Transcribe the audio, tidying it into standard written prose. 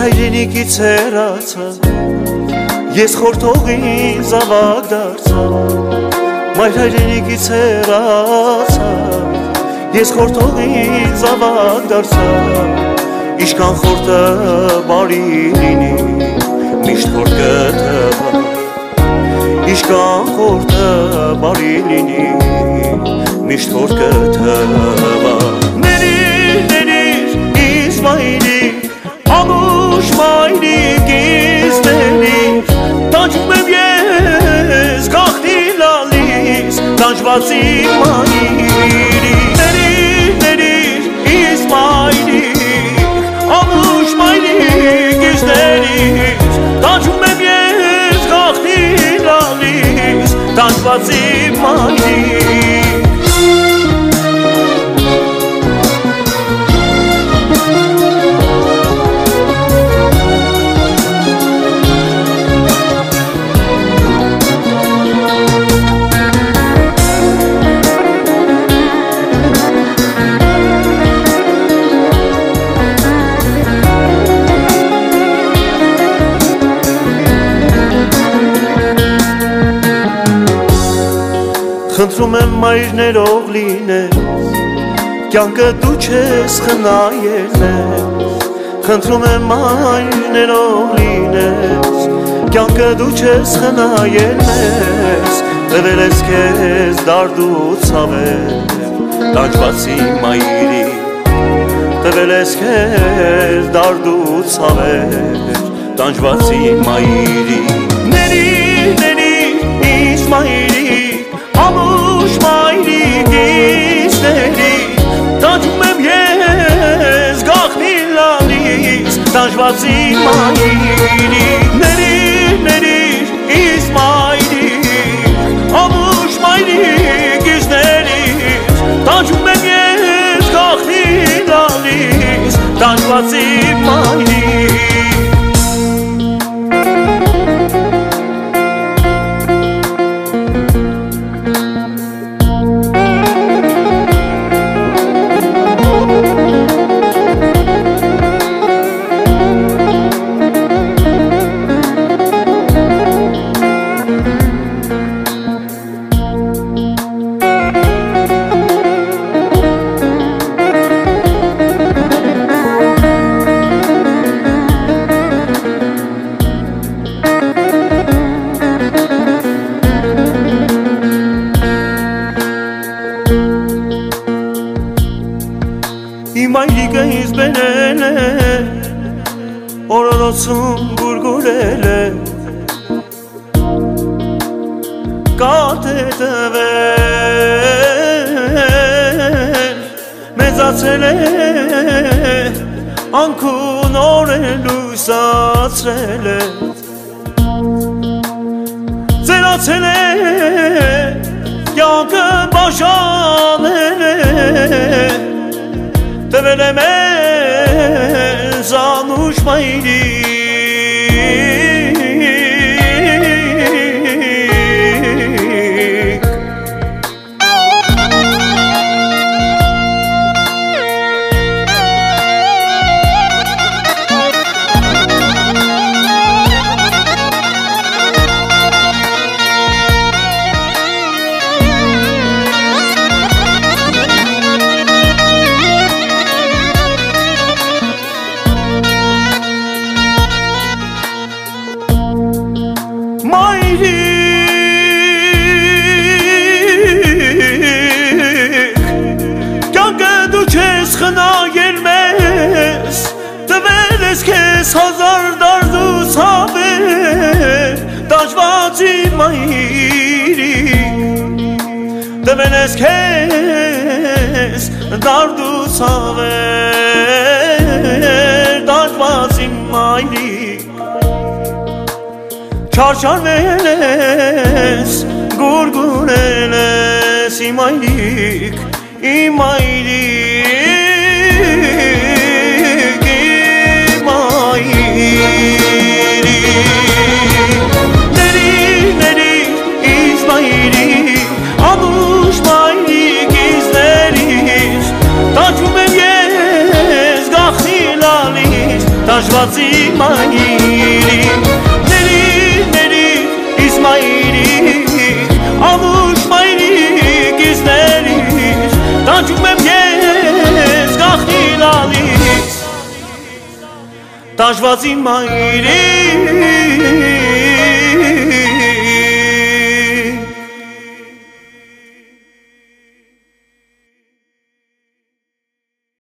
հայրենիքից հեռացա, ես խորթողին զավակ դարձա, մայր հայրենիքից հեռացա, ես խորթողին զավակ դարձա, իշքան խորթը բարի լինի, միշտ խորտ կտվա, իշքան խորթը բարի լինի, միշտ խորտ կտվա։ Ներիր ինձ մայրիկ, ամուշ մայրիկ ինձ ներիր, տանջում եմ ես գախնի լալիս, տանջվածի մայրիկ, ներիր ինձ մայրիկ, ամուշ մայրիկ ինձ ներիր, տանջում եմ ես գախնի լալիս, տանջվածի մայրիկ։ Խնդրում եմ մայրներով լինես, կյանքը դու չես խնայել ես, խնդրում եմ մայրներով լինես, կյանքը դու չես խնայել ես, տվել ես քեզ դարդ ու ցավեր, տանջվածի մայրիկ, տվել ես քեզ դարդ ու ցավեր, տանջվածի մայրիկ, ներիր ինձ մայրիկ, ամուշ մայրիկ ինձ ներիր, տանջում եմ ես գախնի լալիս, տանջվածի մայրիկ, ներիր ինձ մայրիկ, ամուշ մայրիկ ինձ ներիր, տանջում եմ ես գախնի լալիս, տանջվածի մայրիկ։ Իմ այրիկը ինձ բերել է, օրորոցում գուրգուրել է, կատ է տվել, մեծացել է, անքուն օրել լույսացրել է, ծերացել է, կյանքը բաժանել է, տվել է մեզ անուշ մայրիկ, խնայել մեզ, տվել ես քեզ հազար դարդ ու ցավեր, տանջվածի մայրիկ, տվել ես քեզ դարդ ու ցավեր, տանջվածի մայրիկ, չարչարվել ես, գուրգուրել ես, իմ մայրիկ, իմ մայրիկ, ներիր ինձ մայրիկ, ամուշ մայրիկ ինձ ներիր, տանջում եմ ես գախնի լալիս, տաշված իմ այրիկ Ների իս մայրիկ Անուշ մայրիկ իս ներիս Տանջում եմ ես գախնի լալիս Տաշված իմ այրիկ